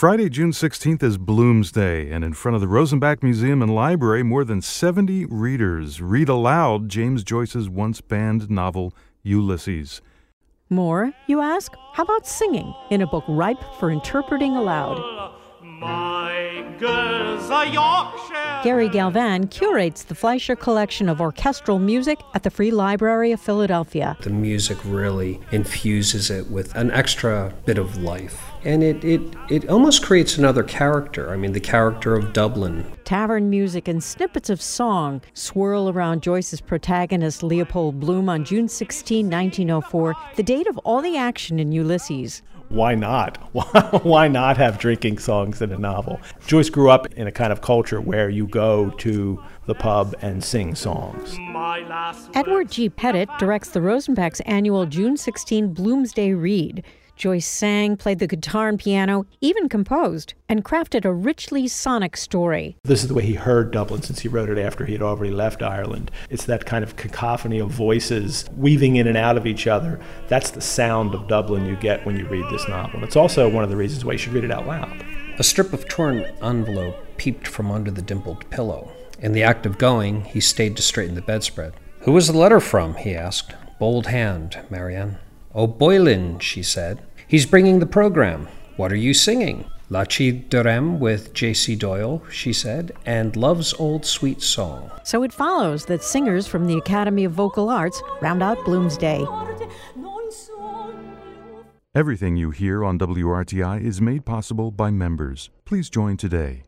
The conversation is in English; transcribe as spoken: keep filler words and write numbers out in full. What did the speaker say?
Friday, June sixteenth is Bloomsday, and in front of the Rosenbach Museum and Library, more than seventy readers read aloud James Joyce's once-banned novel, Ulysses. More, you ask? How about singing in a book ripe for interpreting aloud? My girl's a Yorkshire. Gary Galvan curates the Fleischer collection of orchestral music at the Free Library of Philadelphia. The music really infuses it with an extra bit of life. And it, it, it almost creates another character. I mean, the character of Dublin. Tavern music and snippets of song swirl around Joyce's protagonist, Leopold Bloom, on June sixteenth, nineteen oh four, the date of all the action in Ulysses. Why not? Why not have drinking songs in a novel? Joyce grew up in a kind of culture where you go to the pub and sing songs. Edward G. Pettit directs the Rosenbach's annual June sixteenth Bloomsday Read. Joyce sang, played the guitar and piano, even composed, and crafted a richly sonic story. This is the way he heard Dublin since he wrote it after he had already left Ireland. It's that kind of cacophony of voices weaving in and out of each other. That's the sound of Dublin you get when you read this novel. And it's also one of the reasons why you should read it out loud. A strip of torn envelope peeped from under the dimpled pillow. In the act of going, he stayed to straighten the bedspread. "Who was the letter from?" he asked. "Bold hand, Marianne." "Oh, Boylan," she said. "He's bringing the program. What are you singing?" "La Chi de Rem with J C Doyle," she said, "and Love's Old Sweet Song." So it follows that singers from the Academy of Vocal Arts round out Bloomsday. Everything you hear on W R T I is made possible by members. Please join today.